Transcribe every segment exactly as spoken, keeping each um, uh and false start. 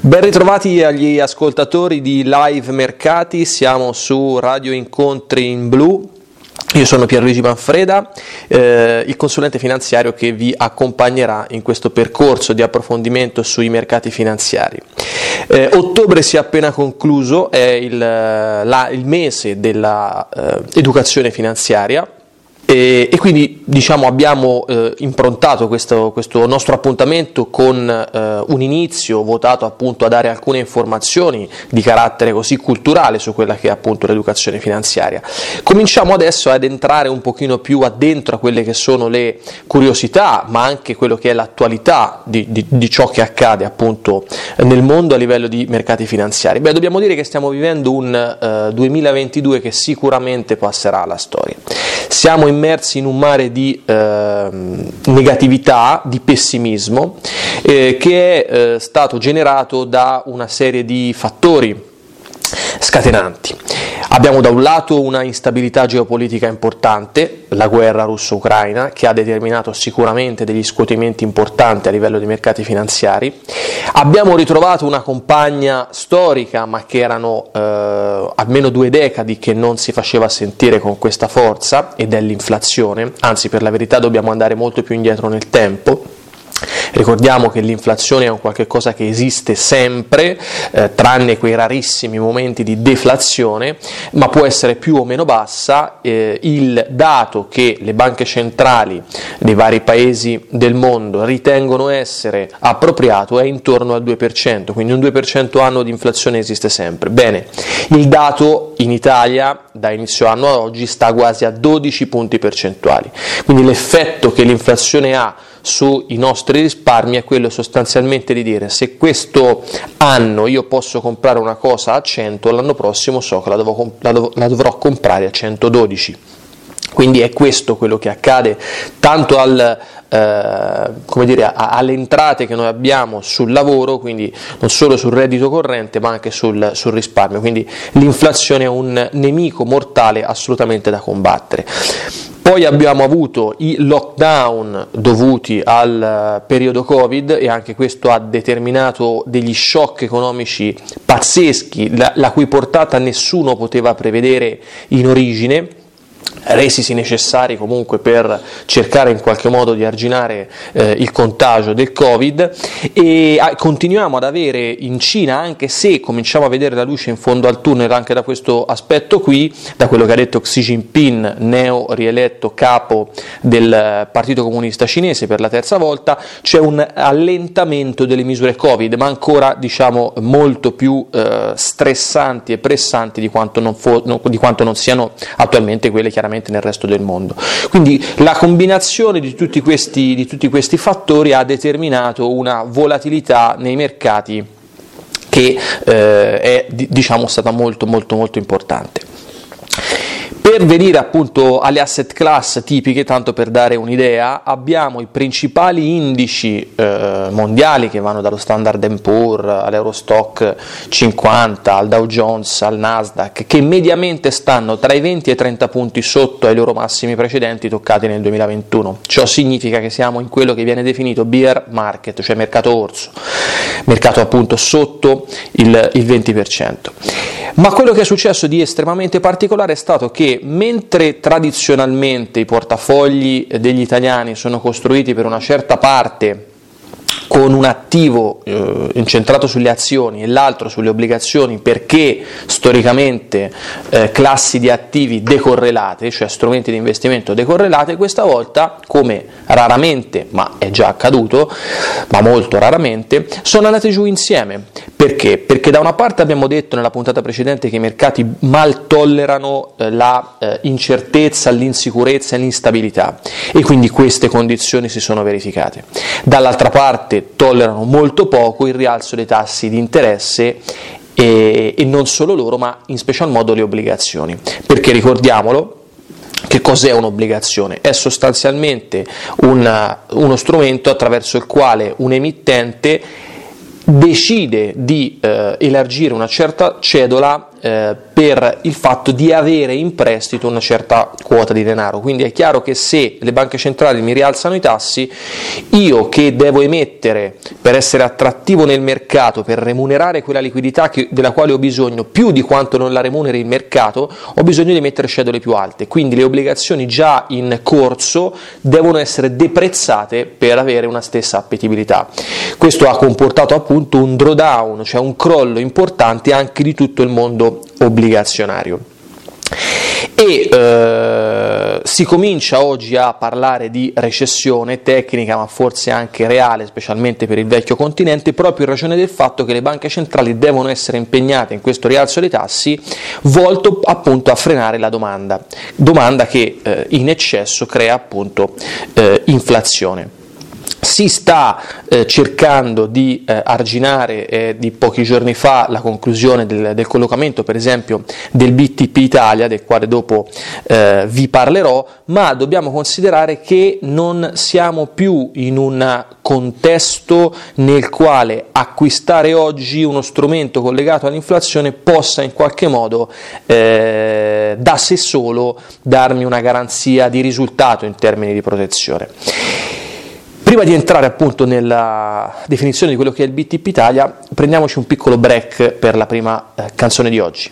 Ben ritrovati agli ascoltatori di Live Mercati, siamo su Radio Incontri in Blu. Io sono Pierluigi Manfreda, eh, il consulente finanziario che vi accompagnerà in questo percorso di approfondimento sui mercati finanziari. Eh, ottobre si è appena concluso, è il, la, il mese dell'educazione eh, finanziaria. E, e quindi diciamo abbiamo eh, improntato questo, questo nostro appuntamento con eh, un inizio votato appunto a dare alcune informazioni di carattere così culturale su quella che è appunto l'educazione finanziaria. Cominciamo adesso ad entrare un pochino più addentro a quelle che sono le curiosità, ma anche quello che è l'attualità di, di, di ciò che accade appunto nel mondo a livello di mercati finanziari. Beh, dobbiamo dire che stiamo vivendo un eh, duemilaventidue che sicuramente passerà alla storia. Siamo immersi in un mare di eh, negatività, di pessimismo, eh, che è eh, stato generato da una serie di fattori scatenanti. Abbiamo da un lato una instabilità geopolitica importante, la guerra russo-ucraina, che ha determinato sicuramente degli scuotimenti importanti a livello dei mercati finanziari. Abbiamo ritrovato una compagna storica, ma che erano eh, almeno due decadi che non si faceva sentire con questa forza, ed è l'inflazione. Anzi, per la verità dobbiamo andare molto più indietro nel tempo. Ricordiamo che l'inflazione è un qualche cosa che esiste sempre, eh, tranne quei rarissimi momenti di deflazione, ma può essere più o meno bassa. Eh, il dato che le banche centrali dei vari paesi del mondo ritengono essere appropriato è intorno al due per cento, quindi un due per cento annuo di inflazione esiste sempre. Bene, il dato in Italia da inizio anno ad oggi sta quasi a dodici punti percentuali, quindi l'effetto che l'inflazione ha sui nostri risparmi è quello sostanzialmente di dire: se questo anno io posso comprare una cosa a cento, l'anno prossimo so che la, devo, la, dov- la dovrò comprare a centododici. Quindi è questo quello che accade tanto al, eh, come dire, a, alle entrate che noi abbiamo sul lavoro, quindi non solo sul reddito corrente ma anche sul, sul risparmio. Quindi l'inflazione è un nemico mortale assolutamente da combattere. Poi abbiamo avuto i lockdown dovuti al periodo Covid, e anche questo ha determinato degli shock economici pazzeschi, la, la cui portata nessuno poteva prevedere in origine, resisi necessari comunque per cercare in qualche modo di arginare eh, il contagio del Covid. E ah, continuiamo ad avere in Cina, anche se cominciamo a vedere la luce in fondo al tunnel anche da questo aspetto qui, da quello che ha detto Xi Jinping, neo rieletto capo del Partito Comunista Cinese per la terza volta, c'è un allentamento delle misure Covid, ma ancora diciamo molto più eh, stressanti e pressanti di quanto non, fo- no, di quanto non siano attualmente quelle chiaramente nel resto del mondo. Quindi la combinazione di tutti questi, di tutti questi fattori ha determinato una volatilità nei mercati che eh, è diciamo stata molto molto molto importante. Per venire appunto alle asset class tipiche, tanto per dare un'idea, abbiamo i principali indici eh, mondiali che vanno dallo Standard and Poor's all'Eurostock cinquanta, al Dow Jones, al Nasdaq, che mediamente stanno tra i venti e i trenta punti sotto ai loro massimi precedenti toccati nel duemilaventuno. Ciò significa che siamo in quello che viene definito bear market, cioè mercato orso, mercato appunto sotto il, il venti per cento. Ma quello che è successo di estremamente particolare è stato che, mentre tradizionalmente i portafogli degli italiani sono costruiti per una certa parte con un attivo eh, incentrato sulle azioni e l'altro sulle obbligazioni, perché storicamente eh, classi di attivi decorrelate, cioè strumenti di investimento decorrelate, questa volta, come raramente, ma è già accaduto, ma molto raramente, sono andate giù insieme. Perché? Perché da una parte abbiamo detto nella puntata precedente che i mercati mal tollerano eh, la eh, incertezza, l'insicurezza e l'instabilità, e quindi queste condizioni si sono verificate. Dall'altra parte tollerano molto poco il rialzo dei tassi di interesse e, e non solo loro, ma in special modo le obbligazioni. Perché ricordiamolo, che cos'è un'obbligazione? È sostanzialmente una, uno strumento attraverso il quale un emittente decide di eh, elargire una certa cedola eh, per il fatto di avere in prestito una certa quota di denaro. Quindi è chiaro che se le banche centrali mi rialzano i tassi, io che devo emettere per essere attrattivo nel mercato, per remunerare quella liquidità che, della quale ho bisogno più di quanto non la remuneri il mercato, ho bisogno di emettere cedole più alte. Quindi le obbligazioni già in corso devono essere deprezzate per avere una stessa appetibilità. Questo ha comportato appunto un drawdown, cioè un crollo importante anche di tutto il mondo obbligazionario. E eh, si comincia oggi a parlare di recessione tecnica, ma forse anche reale, specialmente per il vecchio continente, proprio in ragione del fatto che le banche centrali devono essere impegnate in questo rialzo dei tassi volto appunto a frenare la domanda, domanda che eh, in eccesso crea appunto eh, inflazione. Si sta eh, cercando di eh, arginare eh, di pochi giorni fa la conclusione del, del collocamento, per esempio, del B T P Italia, del quale dopo eh, vi parlerò, ma dobbiamo considerare che non siamo più in un contesto nel quale acquistare oggi uno strumento collegato all'inflazione possa in qualche modo eh, da sé solo darmi una garanzia di risultato in termini di protezione. Prima di entrare appunto nella definizione di quello che è il B T P Italia, prendiamoci un piccolo break per la prima eh, canzone di oggi.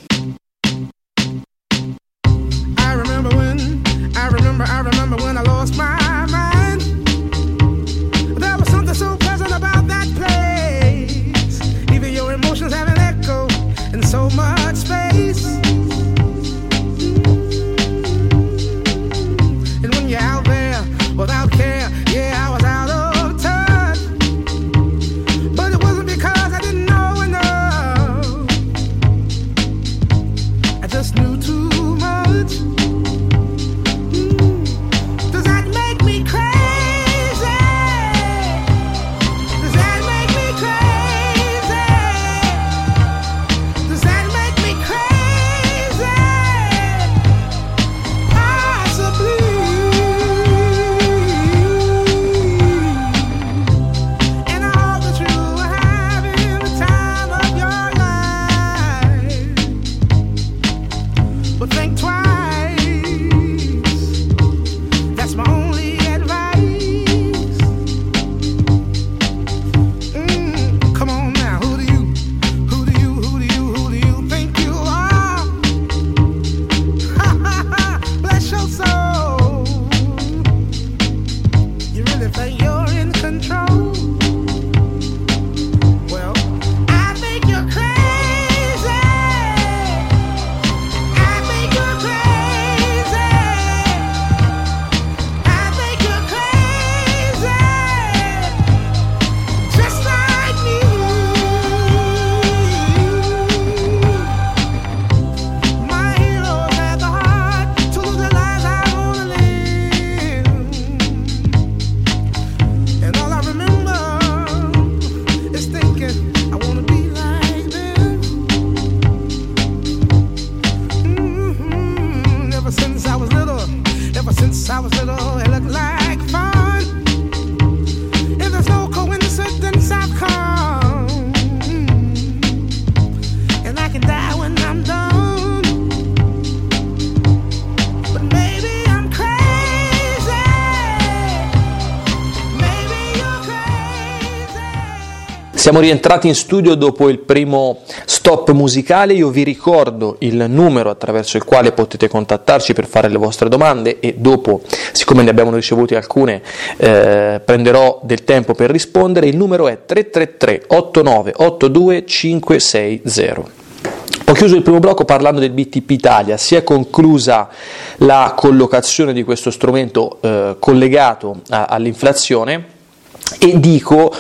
Siamo rientrati in studio dopo il primo stop musicale. Io vi ricordo il numero attraverso il quale potete contattarci per fare le vostre domande e dopo, siccome ne abbiamo ricevute alcune, eh, prenderò del tempo per rispondere. Il numero è tre tre tre otto nove otto due cinque sei zero. Ho chiuso il primo blocco parlando del B T P Italia. Si è conclusa la collocazione di questo strumento eh, collegato a, all'inflazione. E dico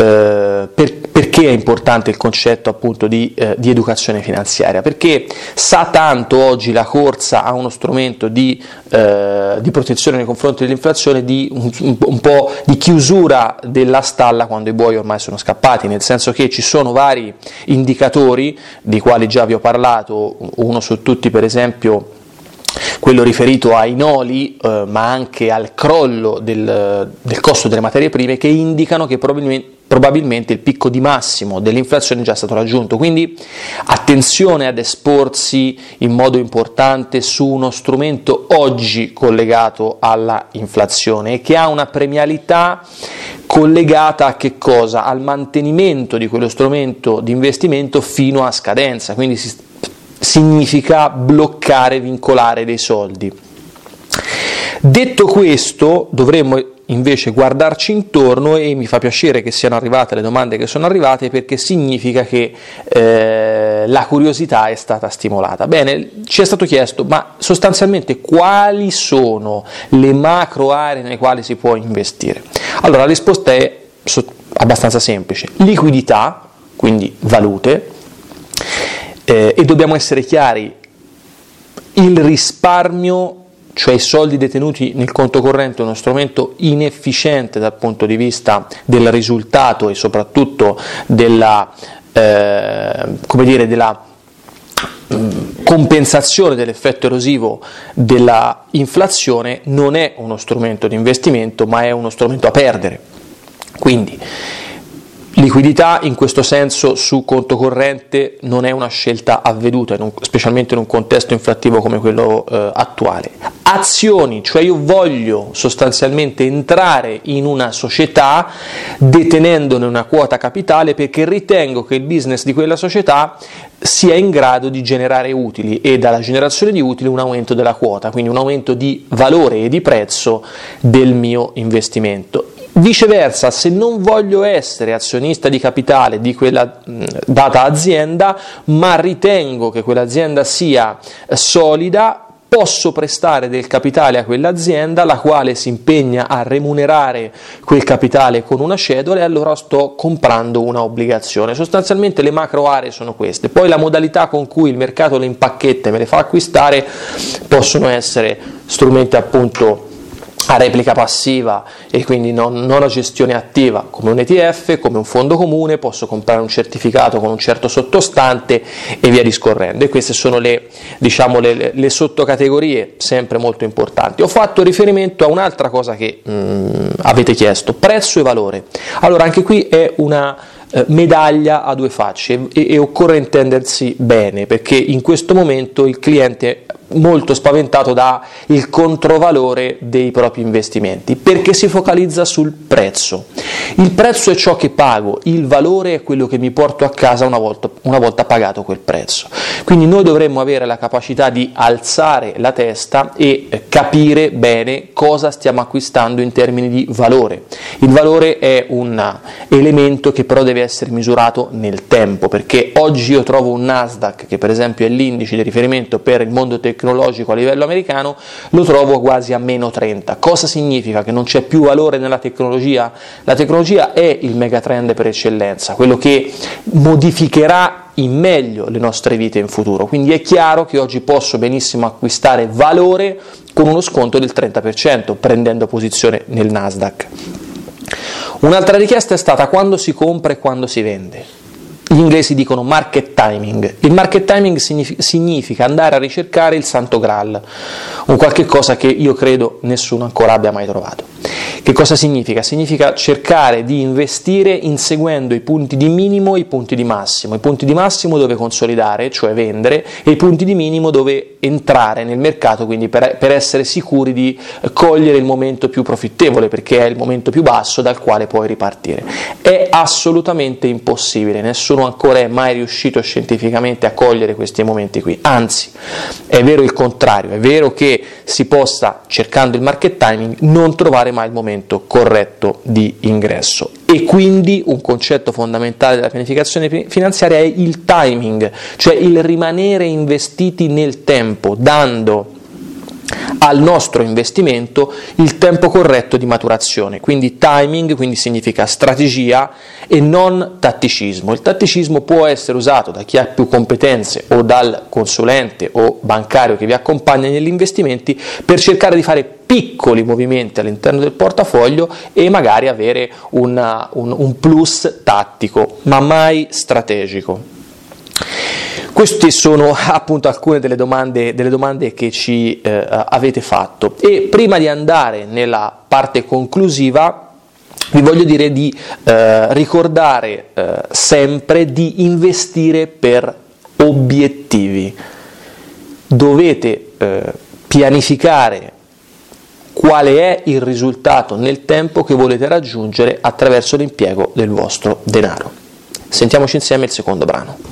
eh, per, perché è importante il concetto appunto di, eh, di educazione finanziaria, perché sa tanto oggi la corsa a uno strumento di, eh, di protezione nei confronti dell'inflazione, di un, un, un po' di chiusura della stalla quando i buoi ormai sono scappati, nel senso che ci sono vari indicatori di quali già vi ho parlato, uno su tutti per esempio quello riferito ai noli, eh, ma anche al crollo del, del costo delle materie prime, che indicano che probabilmente, probabilmente il picco di massimo dell'inflazione è già stato raggiunto, quindi attenzione ad esporsi in modo importante su uno strumento oggi collegato alla inflazione e che ha una premialità collegata a che cosa? Al mantenimento di quello strumento di investimento fino a scadenza, quindi si, significa bloccare, vincolare dei soldi. Detto questo, dovremmo invece guardarci intorno, e mi fa piacere che siano arrivate le domande che sono arrivate, perché significa che eh, la curiosità è stata stimolata. Bene, ci è stato chiesto, ma sostanzialmente quali sono le macro aree nelle quali si può investire? Allora la risposta è abbastanza semplice: liquidità, quindi valute, eh, e dobbiamo essere chiari, il risparmio, cioè i soldi detenuti nel conto corrente, è uno strumento inefficiente dal punto di vista del risultato e soprattutto della, eh, come dire, della mh, compensazione dell'effetto erosivo della inflazione. Non è uno strumento di investimento, ma è uno strumento a perdere. Quindi liquidità in questo senso su conto corrente non è una scelta avveduta, in un, specialmente in un contesto inflattivo come quello eh, attuale. Azioni, cioè io voglio sostanzialmente entrare in una società detenendone una quota capitale perché ritengo che il business di quella società sia in grado di generare utili, e dalla generazione di utili un aumento della quota, quindi un aumento di valore e di prezzo del mio investimento. Viceversa, se non voglio essere azionista di capitale di quella data azienda, ma ritengo che quell'azienda sia solida, posso prestare del capitale a quell'azienda, la quale si impegna a remunerare quel capitale con una cedola, e allora sto comprando una obbligazione. Sostanzialmente le macro aree sono queste. Poi la modalità con cui il mercato le impacchetta e me le fa acquistare possono essere strumenti appunto a replica passiva e quindi non, non a gestione attiva, come un E T F, come un fondo comune, posso comprare un certificato con un certo sottostante e via discorrendo. E queste sono le, diciamo, le, le sottocategorie sempre molto importanti. Ho fatto riferimento a un'altra cosa che mh, avete chiesto: prezzo e valore. Allora anche qui è una eh, medaglia a due facce e, e occorre intendersi bene, perché in questo momento il cliente molto spaventato da il controvalore dei propri investimenti, perché si focalizza sul prezzo. Il prezzo è ciò che pago, il valore è quello che mi porto a casa una volta, una volta pagato quel prezzo. Quindi noi dovremmo avere la capacità di alzare la testa e capire bene cosa stiamo acquistando in termini di valore. Il valore è un elemento che però deve essere misurato nel tempo, perché oggi io trovo un Nasdaq, che per esempio è l'indice di riferimento per il mondo tecnologico a livello americano, lo trovo quasi a meno trenta. Cosa significa? Che non c'è più valore nella tecnologia? La tecnologia è il megatrend per eccellenza, quello che modificherà in meglio le nostre vite in futuro, quindi è chiaro che oggi posso benissimo acquistare valore con uno sconto del trenta per cento prendendo posizione nel Nasdaq. Un'altra richiesta è stata: quando si compra e quando si vende? Gli inglesi dicono market timing. Il market timing significa andare a ricercare il santo graal, un qualche cosa che io credo nessuno ancora abbia mai trovato. Che cosa significa? Significa cercare di investire inseguendo i punti di minimo e i punti di massimo. I punti di massimo dove consolidare, cioè vendere, e i punti di minimo dove entrare nel mercato, quindi per, per essere sicuri di cogliere il momento più profittevole, perché è il momento più basso dal quale puoi ripartire. È assolutamente impossibile, nessuno ancora è mai riuscito scientificamente a cogliere questi momenti qui. Anzi, è vero il contrario, è vero che si possa, cercando il market timing, non trovare mai il momento corretto di ingresso. E quindi un concetto fondamentale della pianificazione finanziaria è il timing, cioè il rimanere investiti nel tempo, dando al nostro investimento il tempo corretto di maturazione. Quindi timing, quindi significa strategia e non tatticismo. Il tatticismo può essere usato da chi ha più competenze o dal consulente o bancario che vi accompagna negli investimenti per cercare di fare piccoli movimenti all'interno del portafoglio e magari avere una, un, un plus tattico, ma mai strategico. Queste sono appunto alcune delle domande, delle domande che ci eh, avete fatto, e prima di andare nella parte conclusiva vi voglio dire di eh, ricordare eh, sempre di investire per obiettivi. Dovete eh, pianificare quale è il risultato nel tempo che volete raggiungere attraverso l'impiego del vostro denaro. Sentiamoci insieme il secondo brano.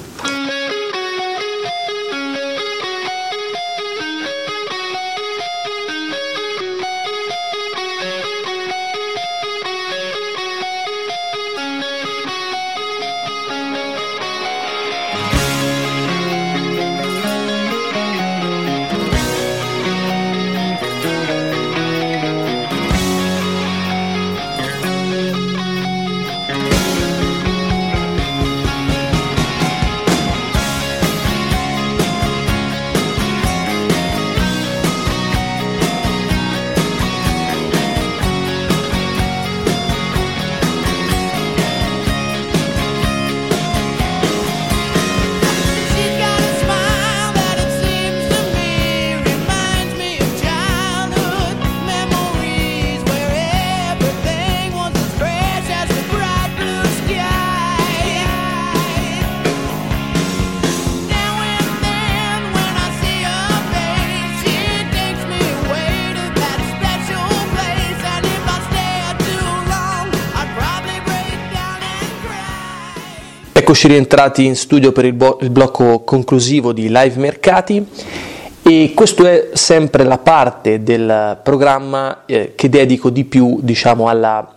Eccoci rientrati in studio per il, bo- il blocco conclusivo di Live Mercati, e questo è sempre la parte del programma eh, che dedico di più, diciamo, alla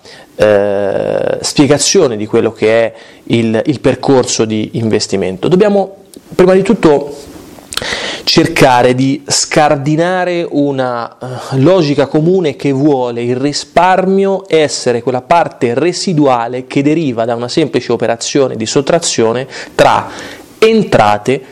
eh, spiegazione di quello che è il, il percorso di investimento. Dobbiamo prima di tutto cercare di scardinare una uh, logica comune che vuole il risparmio essere quella parte residuale che deriva da una semplice operazione di sottrazione tra entrate,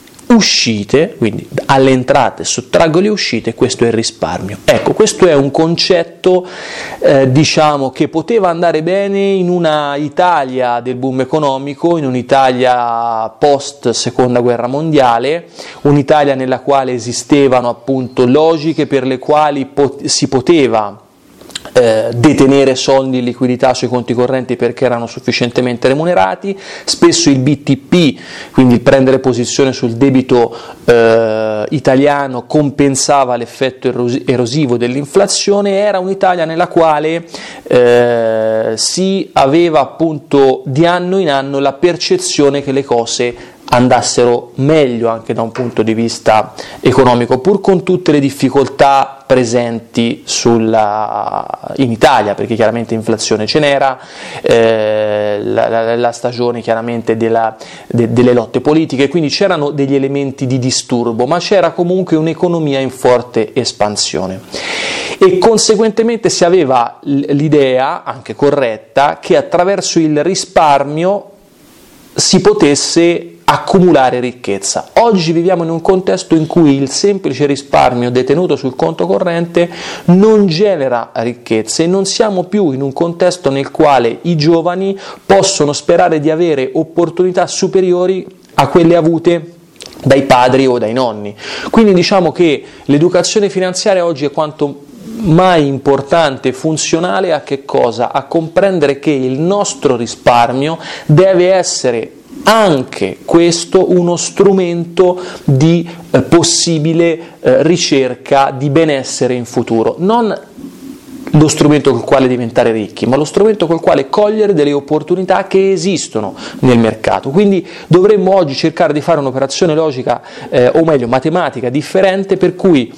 uscite, quindi alle entrate sottraggo le uscite, questo è il risparmio. Ecco, questo è un concetto eh, diciamo che poteva andare bene in una Italia del boom economico, in un'Italia post seconda guerra mondiale, un'Italia nella quale esistevano appunto logiche per le quali pot- si poteva Eh, detenere soldi in liquidità sui conti correnti perché erano sufficientemente remunerati. Spesso il B T P, quindi il prendere posizione sul debito eh, italiano, compensava l'effetto eros- erosivo dell'inflazione. Era un'Italia nella quale eh, si aveva appunto di anno in anno la percezione che le cose andassero meglio anche da un punto di vista economico, pur con tutte le difficoltà presenti sulla, in Italia, perché chiaramente inflazione ce n'era, eh, la, la, la stagione chiaramente della, de, delle lotte politiche, quindi c'erano degli elementi di disturbo, ma c'era comunque un'economia in forte espansione. E conseguentemente si aveva l'idea, anche corretta, che attraverso il risparmio si potesse accumulare ricchezza. Oggi viviamo in un contesto in cui il semplice risparmio detenuto sul conto corrente non genera ricchezza, e non siamo più in un contesto nel quale i giovani possono sperare di avere opportunità superiori a quelle avute dai padri o dai nonni. Quindi diciamo che l'educazione finanziaria oggi è quanto mai importante e funzionale a che cosa? A comprendere che il nostro risparmio deve essere anche questo uno strumento di eh, possibile eh, ricerca di benessere in futuro, non lo strumento col quale diventare ricchi, ma lo strumento col quale cogliere delle opportunità che esistono nel mercato. Quindi dovremmo oggi cercare di fare un'operazione logica, eh, o meglio matematica, differente, per cui,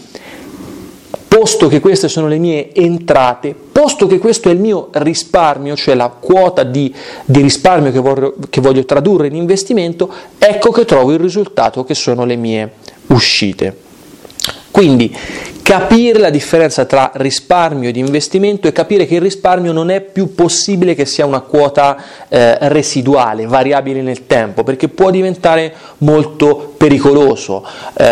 posto che queste sono le mie entrate, posto che questo è il mio risparmio, cioè la quota di, di risparmio che voglio, che voglio tradurre in investimento, ecco che trovo il risultato che sono le mie uscite. Quindi capire la differenza tra risparmio ed investimento, e capire che il risparmio non è più possibile che sia una quota eh, residuale, variabile nel tempo, perché può diventare molto pericoloso eh,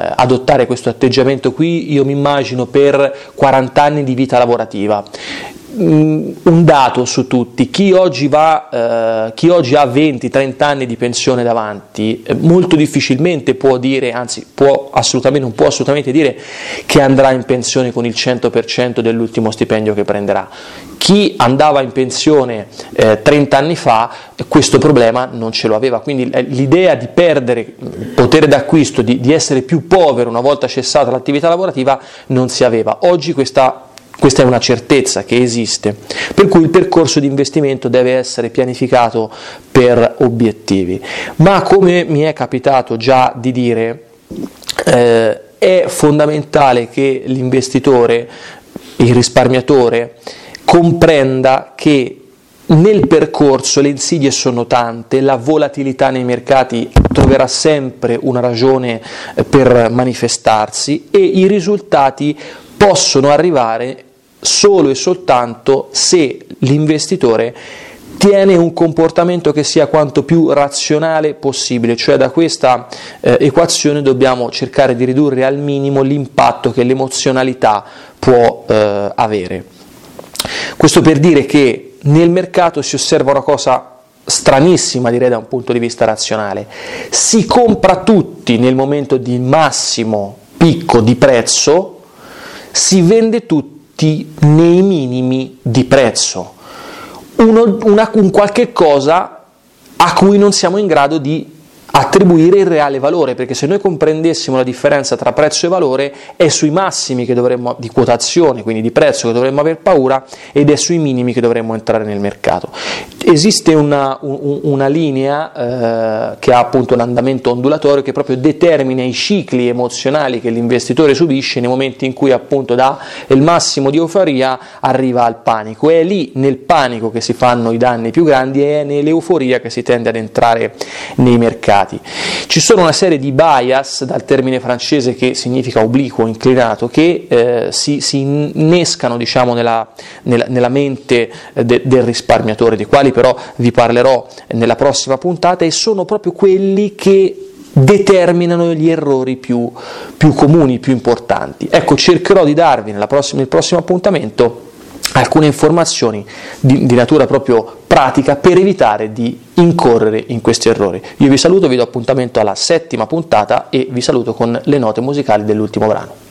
adottare questo atteggiamento qui. Io mi immagino per quaranta anni di vita lavorativa. un dato su tutti: chi oggi, va, eh, chi oggi ha venti trenta anni di pensione davanti eh, molto difficilmente può dire, anzi può assolutamente, non può assolutamente dire che andrà in pensione con il cento per cento dell'ultimo stipendio che prenderà. Chi andava in pensione eh, trenta anni fa eh, questo problema non ce lo aveva, quindi eh, l'idea di perdere potere d'acquisto, di, di essere più povero una volta cessata l'attività lavorativa non si aveva. Oggi questa Questa è una certezza che esiste, per cui il percorso di investimento deve essere pianificato per obiettivi. Ma come mi è capitato già di dire, eh, è fondamentale che l'investitore, il risparmiatore, comprenda che nel percorso le insidie sono tante, la volatilità nei mercati troverà sempre una ragione per manifestarsi e i risultati possono arrivare solo e soltanto se l'investitore tiene un comportamento che sia quanto più razionale possibile, cioè da questa eh, equazione dobbiamo cercare di ridurre al minimo l'impatto che l'emozionalità può eh, avere. Questo per dire che nel mercato si osserva una cosa stranissima, direi, da un punto di vista razionale: si compra tutti nel momento di massimo picco di prezzo, si vende tutti nei minimi di prezzo, Uno, una, un qualche cosa a cui non siamo in grado di attribuire il reale valore, perché se noi comprendessimo la differenza tra prezzo e valore è sui massimi che dovremmo, di quotazione, quindi di prezzo, che dovremmo aver paura, ed è sui minimi che dovremmo entrare nel mercato. Esiste una, un, una linea eh, che ha appunto un andamento ondulatorio che proprio determina i cicli emozionali che l'investitore subisce nei momenti in cui appunto da il massimo di euforia arriva al panico. È lì nel panico che si fanno i danni più grandi e è nell'euforia che si tende ad entrare nei mercati. Ci sono una serie di bias, dal termine francese che significa obliquo, inclinato, che eh, si, si innescano, diciamo, nella, nella, nella mente de, del risparmiatore, dei quali però vi parlerò nella prossima puntata, e sono proprio quelli che determinano gli errori più, più comuni, più importanti. Ecco, cercherò di darvi nella prossima, nel prossimo appuntamento alcune informazioni di, di natura proprio pratica per evitare di incorrere in questi errori. Io vi saluto, vi do appuntamento alla settima puntata e vi saluto con le note musicali dell'ultimo brano.